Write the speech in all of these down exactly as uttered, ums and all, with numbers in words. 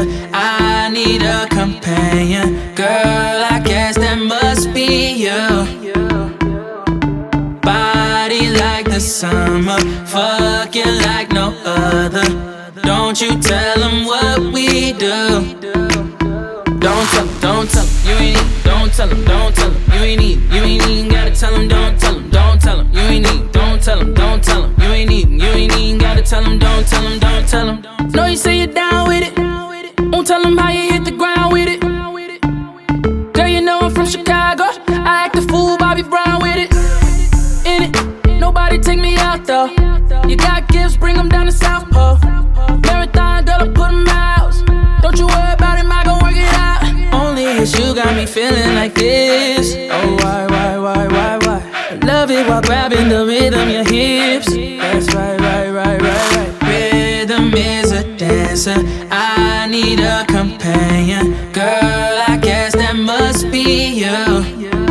dancer. I need a companion. Girl, I guess that must be you. Body like the summer, fucking like no other. Don't you tell them what we do. Don't tell them, don't tell them, you ain't need. Don't tell them, don't tell them, you ain't need. You ain't even gotta tell them, don't tell them, don't tell them, you ain't need. Don't tell them, don't tell them, you ain't need. You ain't even gotta tell them, don't tell them, don't tell them. Know you say you're down with it. Won't tell them how you hit the ground with it. Girl, you know I'm from Chicago. I act a fool, Bobby Brown with it. In it, nobody take me out though. You got gifts, bring them down to South Pole. Marathon, girl, I put them out. Don't you worry about it, I gon' work it out. Only it's you got me feeling like this. Oh, why, why, why, why, why? I love it while grabbing the rhythm, your hips. That's right, right, right, right, right. Rhythm is a dancer. I need a companion. Girl, I guess that must be you.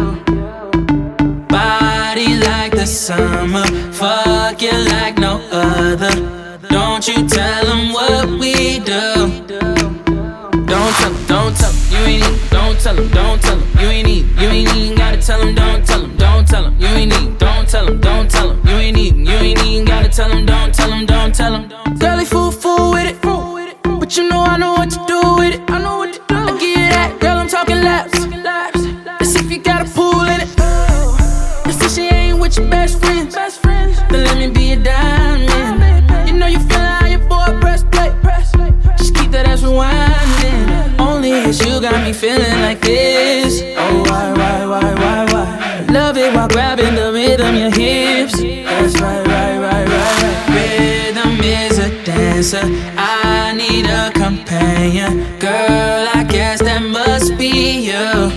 Body like the summer, fucking like no other. Don't you tell them what we do. Don't tell them, don't tell them, you ain't need. Don't tell them, don't tell them, you ain't need. You ain't even gotta tell them, don't tell them, don't tell them, you ain't need. Don't tell them, don't tell them, you ain't need. You ain't even gotta tell them, don't tell them, don't tell them. Girl, fool, fool with it. But you know I know what to do with it. I know what to do. I give you that, girl, I'm talking laps. Let's see if you got a pool in it. Let's see she ain't with your best friends. Then let me be a diamond. You know you feelin' how your boy press play. Just keep that ass rewinding. Only it's you got me feeling like this. Oh, why, why, why, why, why? I love it while grabbing the rhythm, your hips. That's right, right, right, right, right. Rhythm is a dancer. I need a companion. Girl, I guess that must be you.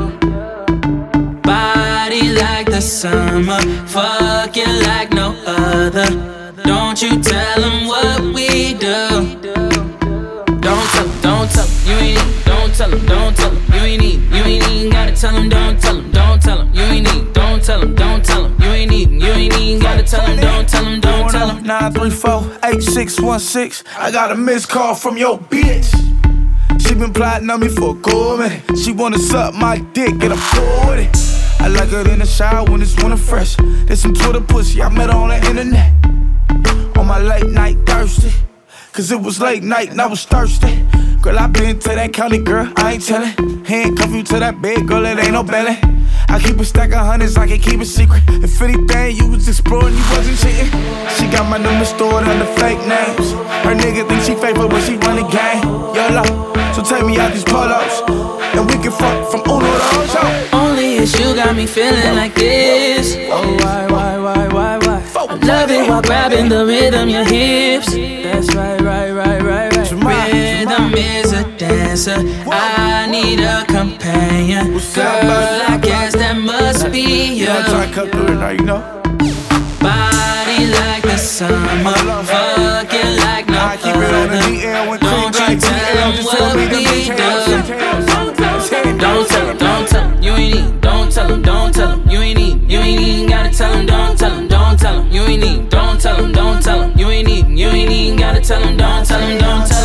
Body like the summer, fucking like no other. Don't you tell them what we do. Don't tell them, don't tell them, you ain't need. Don't tell them, don't tell them, you ain't need. You ain't even gotta tell them, don't tell them, don't tell them, you ain't need. Don't tell them, don't tell them, you ain't need. You ain't even gotta tell them, don't tell them, don't tell them. nine three four, eight six one six. I got a missed call from your bitch. She been plotting on me for a cool minute. She wanna suck my dick and I'm cool with it. I like her in the shower when it's winter fresh. There's some Twitter pussy, I met her on the internet. On my late night thirsty, cause it was late night and I was thirsty. Girl, I been to that county, girl, I ain't tellin'. Handcuff you to that bed, girl, it ain't no belly. I keep a stack of hundreds, I can keep it secret. If anything, you was exploring, you wasn't cheating. She got my number stored under fake names. Her nigga think she fake, but when she run the game, YOLO. So take me out these polos, and we can fuck from Uno to Ocho. Only it's you got me feeling like this. Oh, why, why, why, why, why? I love it while grabbing the rhythm, your hips. That's right, right, right, right, right. Rhythm is a dancer. I need a companion. Girl, I guess that must be you. Yeah, I try to cut through it now, you know. Body like the summer, fucking like no other. Don't you tell them what we do. Don't tell them, don't tell them, you ain't need. Don't tell them, don't tell them, you ain't need. You ain't even gotta tell them, don't tell them, don't tell them, you ain't need. Don't tell them, don't tell them, you ain't need. You ain't even gotta tell them, don't tell them, don't tell them.